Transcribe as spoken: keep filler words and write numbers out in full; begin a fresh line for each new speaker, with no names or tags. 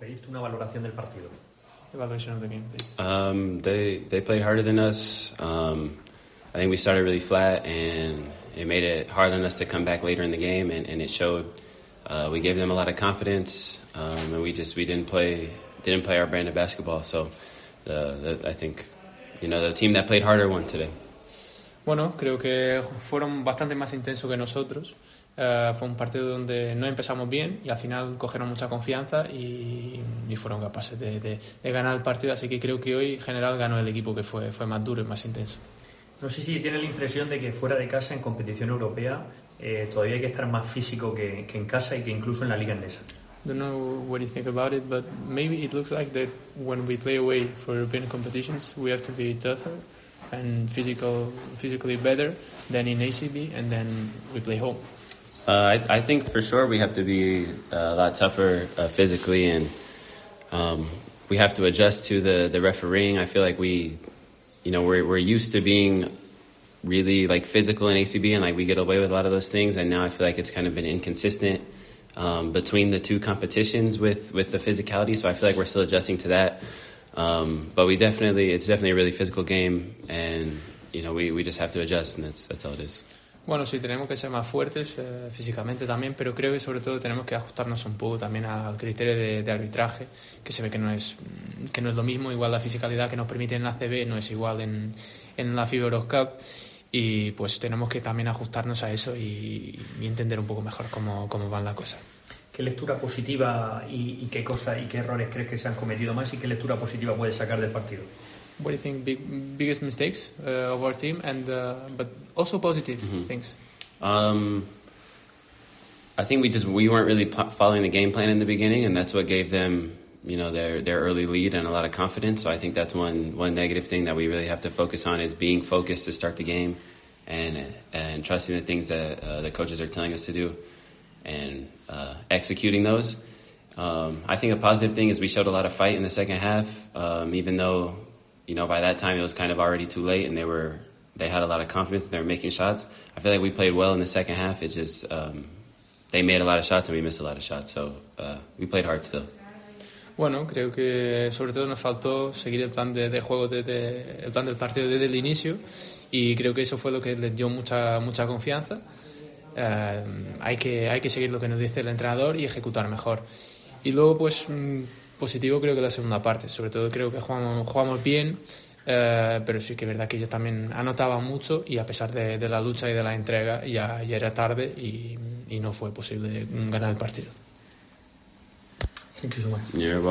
Pediste una valoración del partido.
Evaluation of the game, please.
Um, they they played harder than us. Um, I think we started really flat, and it made it hard on us to come back later in the game, and, and it showed. Uh, we gave them a lot of confidence, um, and we just we didn't play didn't play our brand of basketball. So, the, the, I think, you know, the team that played harder won today.
Bueno, creo que fueron bastante más intensos que nosotros. Uh, fue un partido donde no empezamos bien y al final cogieron mucha confianza y, y fueron capaces de, de, de ganar el partido, así que creo que hoy en general ganó el equipo que fue, fue más duro y más intenso.
No sé si tienes la impresión de que fuera de casa en competición europea eh, todavía hay que estar más físico que, que en casa y que incluso en la liga endesa.
Don't know what you think about it, but maybe it looks like that when we play away for European competitions we have to be tougher and physical, physically better than in A C B, and then we play home.
Uh, I, I think for sure we have to be a lot tougher uh, physically, and um, we have to adjust to the, the refereeing. I feel like we, you know, we're we're used to being really like physical in A C B, and like we get away with a lot of those things. And now I feel like it's kind of been inconsistent um, between the two competitions with with the physicality. So I feel like we're still adjusting to that. Um, but we definitely, it's definitely a really physical game, and you know, we we just have to adjust, and that's that's all it is.
Bueno, sí, tenemos que ser más fuertes eh, físicamente también, pero creo que sobre todo tenemos que ajustarnos un poco también al criterio de, de arbitraje, que se ve que no es que no es lo mismo. Igual la fisicalidad que nos permite en la A C B no es igual en, en la FIBA Eurocup, y pues tenemos que también ajustarnos a eso y, y entender un poco mejor cómo, cómo van las cosas.
¿Qué lectura positiva y, y qué cosas y qué errores crees que se han cometido más y qué lectura positiva puedes sacar del partido?
What do you think big, biggest mistakes uh, of our team, and uh, but also positive mm-hmm. things?
Um, I think we just we weren't really p- following the game plan in the beginning, and that's what gave them, you know, their their early lead and a lot of confidence. So I think that's one one negative thing that we really have to focus on, is being focused to start the game, and and trusting the things that uh, the coaches are telling us to do, and uh, executing those. Um, I think a positive thing is we showed a lot of fight in the second half, um, even though, you know, by that time it was kind of already too late, and they were they had a lot of confidence and they were making shots. I feel like we played well in the second half. It just um, they made a lot of shots and we missed a lot of shots, so uh, we played hard still.
Bueno, creo que sobre todo nos faltó seguir el plan de, de juego desde el plan del partido desde el inicio, y creo que eso fue lo que les dio mucha mucha confianza. Uh, hay que hay que seguir lo que nos dice el entrenador y ejecutar mejor. Y luego, pues, positivo creo que la segunda parte. Sobre todo creo que jugamos, jugamos bien, eh, pero sí que es verdad que ellos también anotaban mucho, y a pesar de, de la lucha y de la entrega ya, ya era tarde y, y no fue posible ganar el partido.
Thank you so much.
You're welcome.